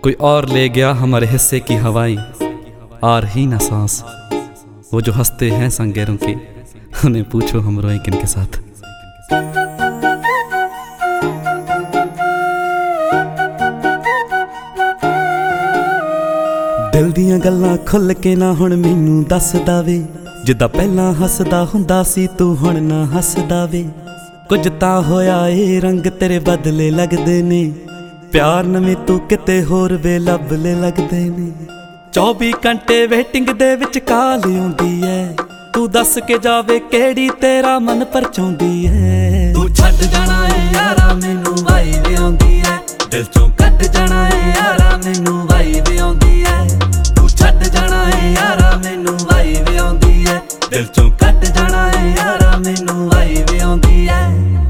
कोई और ले गया हमारे हिस्से की हवाएं, आ रही ना सांस। वो जो हंसते हैं संगेरों के, उन्हें पूछो हम रोएं किनके साथ। दिल दियां गल्लां खुल के ना हुण मैनू दसदा वे, जिद्दां पहलां हसदा हुंदा सी तू हुण ना हसदा वे। कुछ तां होया ए रंग तेरे बदले लगदे ने, प्यार नवें तू किते होर वे लभले लगदे ने। 24 घंटे वेटिंग दे विच काल आउंदी है, तू दस के जावे केड़ी तेरा मन परचाउंदी है। तू छड्ड जाना है यारा मैनू वाइब आउंदी है, दिल चों कढ जाना है यारा मैनू वाइब आउंदी है। तू छड्ड जाना है यारा मैनू वाइब आउंदी है, दिल चों कढ जाना है यारा मैनू वाइब आउंदी है।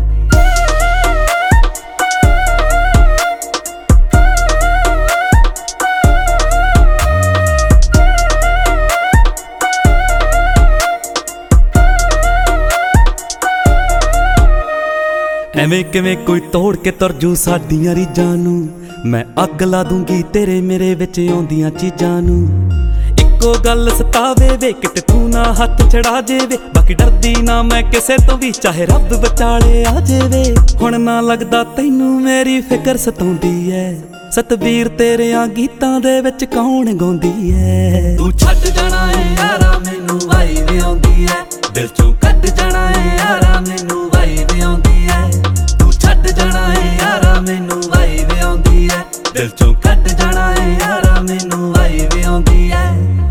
ਐਵੇਂ ਕਿਵੇਂ ਕੋਈ ਤੋੜ ਕੇ ਤੁਰ ਜੂ ਸਾਡੀਆਂ ਰੀਝਾਂ ਨੂੰ, ਮੈਂ ਅੱਗ ਲਾ ਦੂੰਗੀ ਤੇਰੇ ਮੇਰੇ ਵਿੱਚ ਆਉਂਦੀਆਂ ਚੀਜ਼ਾਂ ਨੂੰ। ਇੱਕੋ ਗੱਲ ਸਤਾਵੇ ਵੇ ਕਿਤੇ ਤੂੰ ਨਾ ਹੱਥ ਛੜਾ ਜੇਵੇ, ਬਾਕੀ ਡਰਦੀ ਨਾ ਮੈਂ ਕਿਸੇ ਤੋਂ ਵੀ ਚਾਹੇ ਰੱਬ ਵਿਚਾਲੇ ਆ ਜੇਵੇ। ਹੁਣ ਨਾ ਲੱਗਦਾ ਤੈਨੂੰ ਮੇਰੀ ਫਿਕਰ ਸਤਾਉਂਦੀ ਐ, ਸਤਵੀਰ ਤੇਰਿਆਂ ਗੀਤਾਂ ਦੇ ਵਿੱਚ ਕੌਣ ਗਾਉਂਦੀ ਐ। ਤੂੰ ਛੱਡ ਜਾਣਾ ਏ ਯਾਰਾ ਮੈਨੂੰ ਵਾਈਬ ਆਉਂਦੀ ਐ, ਦਿਲ ਚੋਂ ਕੱਢ ਜਾਣਾ ਏ ਯਾਰਾ ਮੈਨੂੰ ਵਾਈਬ ਆਉਂਦੀ ਐ। ਛੱਡ ਜਾਣਾ ਏ ਯਾਰਾ ਮੈਨੂੰ ਵਾਈਬ ਆਉਂਦੀ ਐ, ਦਿਲ ਚੋਂ ਕੱਢ ਜਾਣਾ ਏ ਯਾਰਾ ਮੈਨੂੰ ਵਾਈਬ ਆਉਂਦੀ ਐ।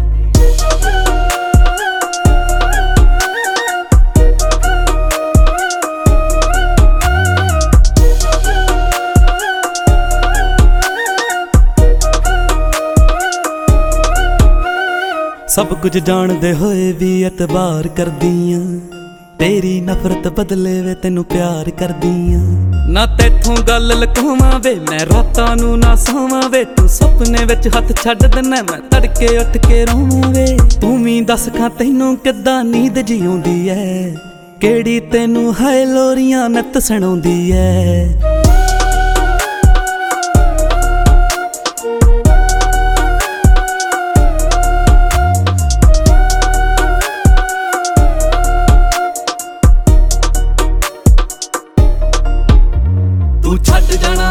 ਸਭ ਕੁਝ ਜਾਣਦੇ ਹੋਏ ਵੀ ਇਤਬਾਰ ਕਰਦੀ ਆਂ, ਤੇਰੀ ਨਫ਼ਰਤ ਬਦਲੇ ਵੇ ਤੈਨੂੰ ਪਿਆਰ ਕਰਦੀ ਆਂ। ਨਾ ਤੈਥੋਂ ਗੱਲ ਲੁਕਾਵਾਂ ਵੇ ਮੈਂ ਰਾਤਾਂ ਨੂੰ ਨਾ ਸੋਵਾਂ ਵੇ, ਤੂੰ ਸੁਪਨੇ ਵਿੱਚ ਹੱਥ ਛੱਡ ਦਿੰਨਾ ਮੈਂ ਤੜਕੇ ਉੱਠ ਕੇ ਰੋਵਾਂ ਵੇ। ਤੂੰ ਵੀ ਦੱਸ ਖਾਂ ਤੈਨੂੰ ਕਿੱਦਾਂ ਨੀਂਦ ਜਿਉਂਦੀ ਐ, ਕਿਹੜੀ ਤੈਨੂੰ ਹਾਏ ਲੋਰੀਆਂ ਨਿੱਤ ਸੁਣਾਉਂਦੀ ਐ। ਤੂੰ ਛੱਡ ਜਾਣਾ